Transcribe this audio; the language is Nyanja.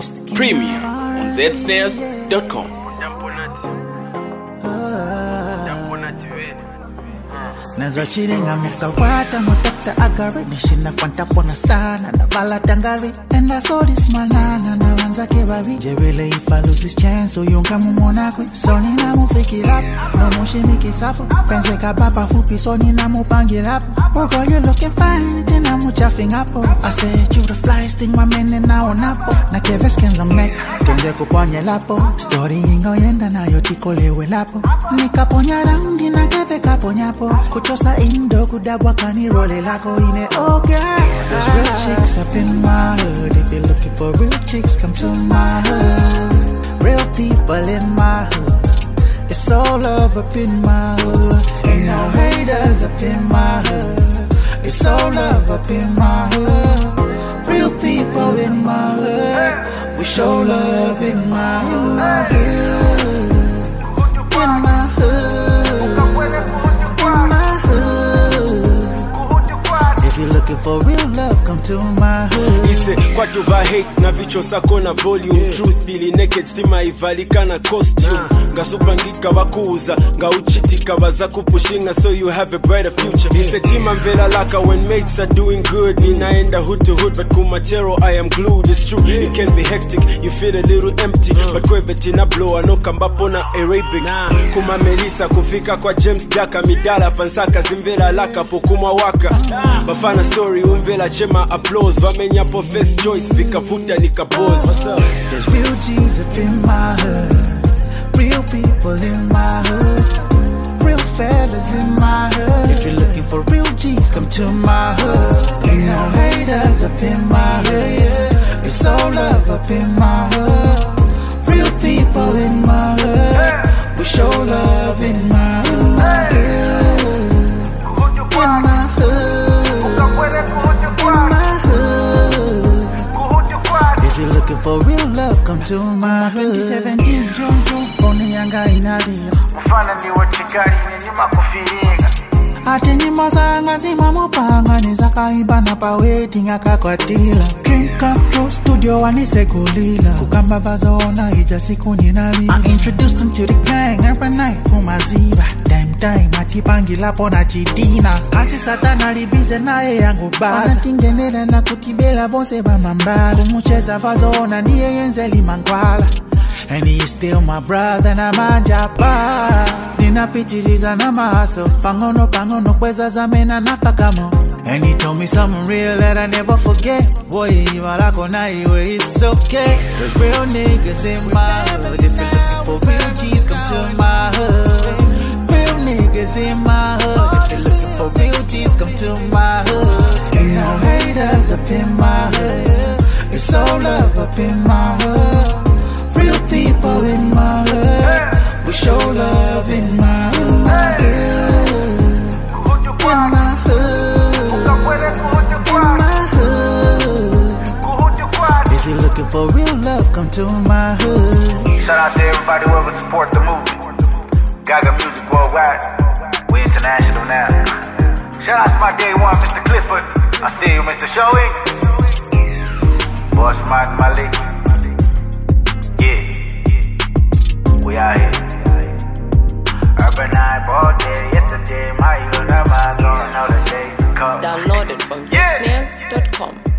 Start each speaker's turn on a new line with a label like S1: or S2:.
S1: Premium on zsnares.com.
S2: Nazo chiringa mukawata mutakta agari nishina fanta pona stana na vala tangari and I saw this manana na wanzake babi jebele if I lose this chance uyunga mumona kwe so nina mufikira no mushimiki sapo pense kababa fupi so nina mupangira oh girl you looking fine tena muchafing up I said you the flyest thing my man and now on up na keve skins on neck kenze kuponya lapo story ingo yenda na yotikolewe lapo nikaponya raundi na keve kaponyapo kuchosa indo kudabwa kani role lako ine oh girl there's real chicks up in my hood if you're looking for real chicks come to my hood real people in my hood it's all love up in my hood ain't no haters up in my hood it's all love up in my hood real people in my hood we show love in my hood in my hood if you're looking for real love, come to my hood.
S3: Ise kwa tuva hate na vicho sako na volume truth bili naked stima ivalika na costume nga supangika wakuuza nga uchitika waza kupushinga so you have a brighter future. Ise tima mvela laka when mates are doing good ninaenda hood to hood but kumatero I am glued. It's true it can be hectic you feel a little empty but kwe beti na blow anoka mbapo na Arabic kuma Melissa kufika kwa James Daka midala pansaka zimbela laka pokuma waka bafana story umvela chema applause vamenya po first choice vikavuta nikapose.
S2: There's real G's up in my hood real people in my hood real fellas in my hood if you're looking for real G's come to my hood ain't no haters up in my hood it's all love up in my hood real people in my hood we show love in my hood in my hood if you're looking for real love, come to my hood. 2017, June, phone yanga inalia.
S4: Mfana ni wachikari ni makufiringa.
S2: Ati ni mazanga zima mupanga nizaka ibana pa waiting akakwatila. Dream come true studio wanise kulila. Kukamba vazona ija siku ninali. I introduced them to the gang every night for maziba. Time atipangi lapo na jidina kasi satana libize nae yangu baza anatingenela na kutibela bonse ba mambala kumucheza vazona ndiye yenzeli mangwala and he is still my brother na manjapa ninapitiliza na maso pangono kweza zamena nafakamo and he told me something real that I never forget boy imalako na iwe it's okay there's real niggas in my hood if you're looking for real G's come to my hood niggas in my hood if you're looking for real G's come to my hood ain't no haters up in my hood it's all love up in my hood real people in my hood we show love in my hood in my hood in my hood if you're looking for real love come to my hood.
S4: Shout out to everybody who ever support the movement. Gaga Music Worldwide, we international now. Shout out to my day one, Mr. Clifford. I see you, Mr. Showing. Boss Martin Malik. Yeah, we out here. Urban Eye, all day, yesterday, my youth, I'm gonna know the days to come.
S5: Download it from zsnares.com.